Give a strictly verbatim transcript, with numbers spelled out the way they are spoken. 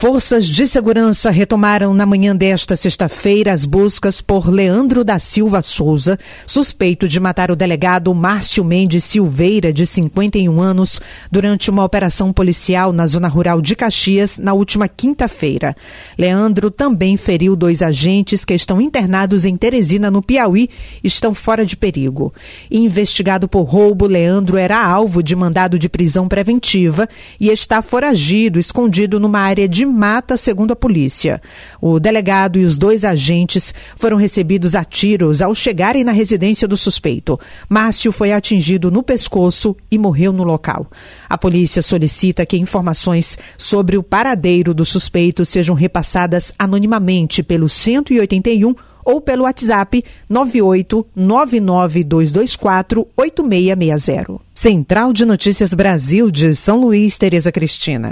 Forças de segurança retomaram na manhã desta sexta-feira as buscas por Leandro da Silva Souza, suspeito de matar o delegado Márcio Mendes Silveira, de cinquenta e um anos, durante uma operação policial na zona rural de Caxias na última quinta-feira. Leandro também feriu dois agentes que estão internados em Teresina, no Piauí, e estão fora de perigo. Investigado por roubo, Leandro era alvo de mandado de prisão preventiva e está foragido, escondido numa área de mata, segundo a polícia. O delegado e os dois agentes foram recebidos a tiros ao chegarem na residência do suspeito. Márcio foi atingido no pescoço e morreu no local. A polícia solicita que informações sobre o paradeiro do suspeito sejam repassadas anonimamente pelo cento e oitenta e um ou pelo WhatsApp nove oito nove nove dois dois quatro oito seis seis zero. Central de Notícias Brasil de São Luís, Tereza Cristina.